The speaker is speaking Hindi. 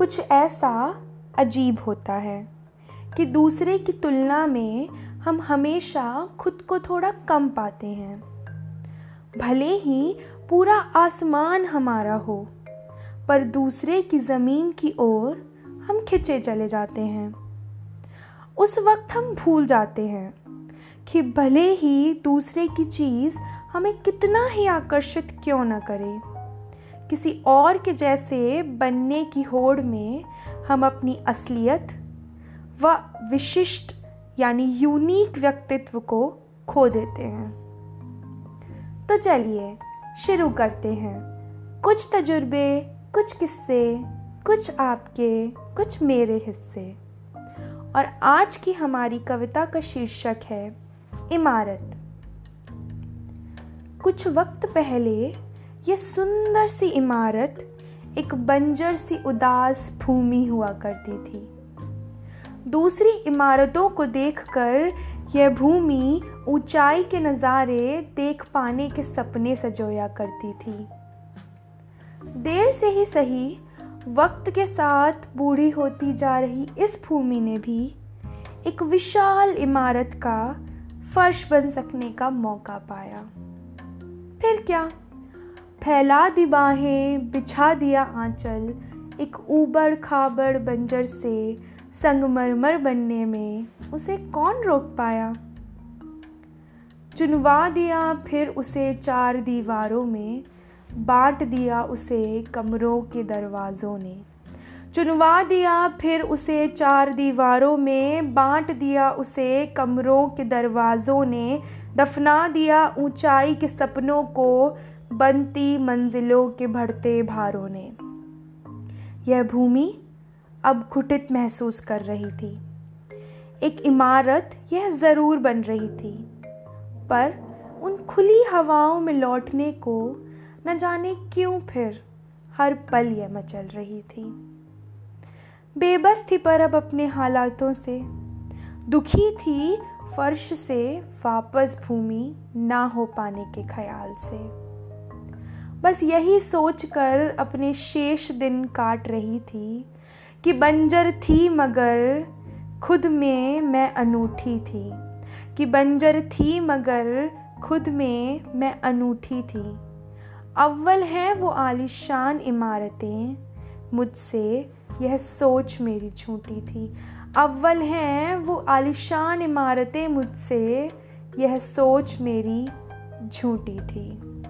कुछ ऐसा अजीब होता है कि दूसरे की तुलना में हम हमेशा खुद को थोड़ा कम पाते हैं। भले ही पूरा आसमान हमारा हो, पर दूसरे की ज़मीन की ओर हम खिंचे चले जाते हैं। उस वक्त हम भूल जाते हैं कि भले ही दूसरे की चीज़ हमें कितना ही आकर्षित क्यों न करे, किसी और के जैसे बनने की होड़ में हम अपनी असलियत व विशिष्ट यानी यूनिक व्यक्तित्व को खो देते हैं। तो चलिए शुरू करते हैं। कुछ तजुर्बे, कुछ किस्से, कुछ आपके, कुछ मेरे हिस्से। और आज की हमारी कविता का शीर्षक है इमारत। कुछ वक्त पहले ये सुंदर सी इमारत एक बंजर सी उदास भूमि हुआ करती थी। दूसरी इमारतों को देखकर यह भूमि ऊंचाई के नज़ारे देख पाने के सपने सजोया करती थी। देर से ही सही, वक्त के साथ बूढ़ी होती जा रही इस भूमि ने भी एक विशाल इमारत का फर्श बन सकने का मौका पाया। फिर क्या, फैला दी बाहें, बिछा दिया आंचल, एक ऊबड़ खाबड़ बंजर से संगमरमर बनने में उसे कौन रोक पाया। चुनवा दिया फिर उसे चार दीवारों में, बांट दिया उसे कमरों के दरवाज़ों ने। चुनवा दिया फिर उसे चार दीवारों में, बांट दिया उसे कमरों के दरवाज़ों ने। दफना दिया ऊंचाई के सपनों को बनती मंजिलों के बढ़ते भारों ने। यह भूमि अब घुटित महसूस कर रही थी। एक इमारत यह ज़रूर बन रही थी, पर उन खुली हवाओं में लौटने को न जाने क्यों फिर हर पल यह मचल रही थी। बेबस थी पर अब अपने हालातों से, दुखी थी फर्श से वापस भूमि ना हो पाने के ख्याल से। बस यही सोचकर अपने शेष दिन काट रही थी कि बंजर थी मगर खुद में मैं अनूठी थी, कि बंजर थी मगर खुद में मैं अनूठी थी। अव्वल हैं वो आलीशान इमारतें, मुझसे यह सोच मेरी झूठी थी। अव्वल हैं वो आलीशान इमारतें, मुझसे यह सोच मेरी झूठी थी।